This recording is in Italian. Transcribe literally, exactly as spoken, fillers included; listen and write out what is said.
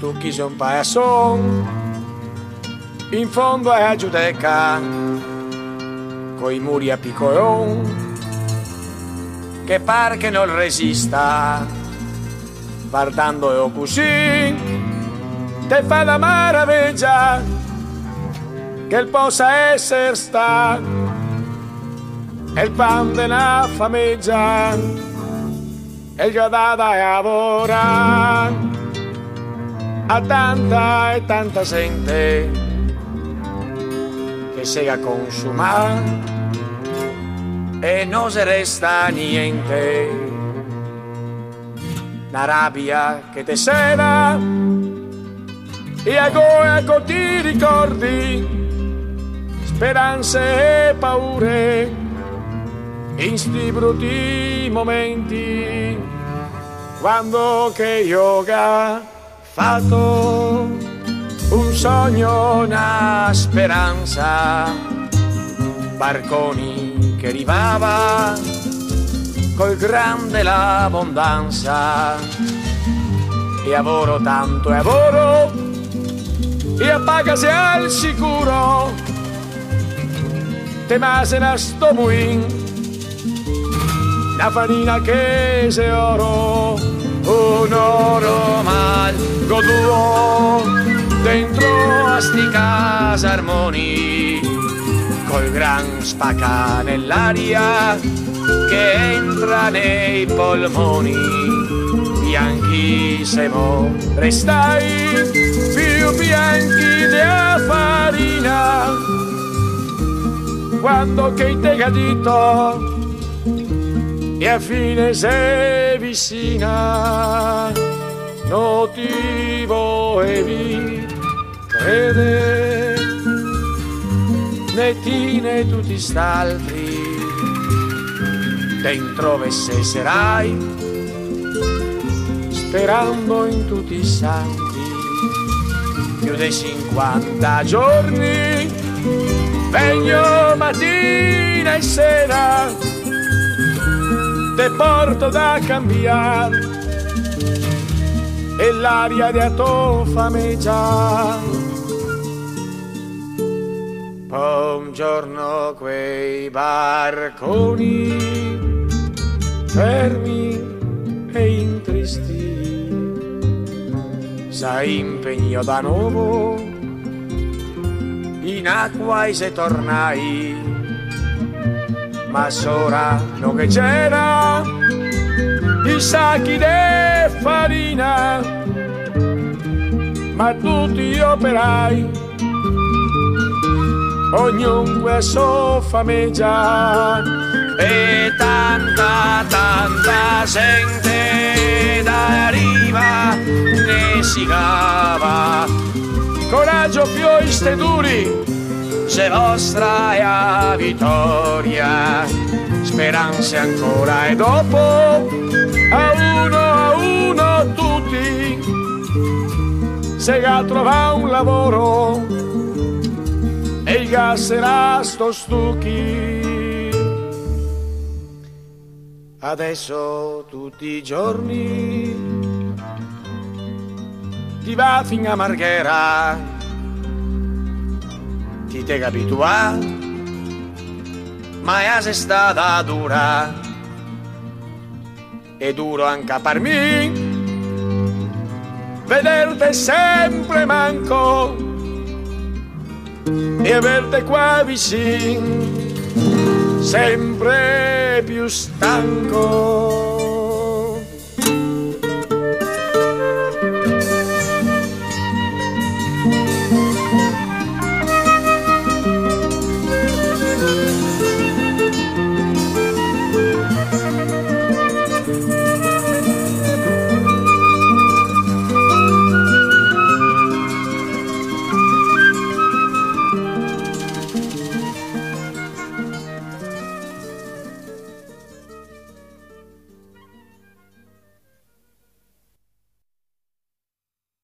tu chi sei un paesson, in fondo a Giudecca, coi muri a piccolon, che par che non resista, guardando così, te fa la maraviglia, che il possa essere sta, e il pan della famiglia, e il gradata e lavora, a tanta e tanta gente, che si a consumare, e non se resta niente. La rabbia che te sera, e a goe con ti ricordi, speranze e paure, in sti brutti momenti, quando che io ho fatto un sogno, una speranza, barconi che arrivava col grande l'abbondanza, e lavoro tanto e lavoro, e appagasi al sicuro, te masena sto muin, la farina che se oro, un oro mal goduo, dentro a sti casarmoni, col gran spacca nell'aria che entra nei polmoni, bianchi semo restai, più bianchi della farina, quando che te cadito e a fine se vicina, non ti volevi credere, né ti né tutti st'altri, dentro vesse serai, sperando in tutti i santi, più di cinquanta giorni, vengo mattina e sera, te porto da cambiare, e l'aria di tua famiglia. Poi un giorno quei barconi fermi e intristi, sai impegno da nuovo in acqua e se tornai, ma sora non che c'era i sacchi de farina, ma tutti gli operai, ognunque a sua famiglia, e tanta tanta gente da riva ne si cava, coraggio più iste duri, se vostra è a vittoria, speranze ancora e dopo, a uno a uno tutti, se ga trova un lavoro, e il gas era sto stucchi. Adesso tutti i giorni ti va fino a Marghera, ti te abitua, ma è se stata dura, è duro anche per me vederti sempre manco e averte qua vicino sempre più stanco.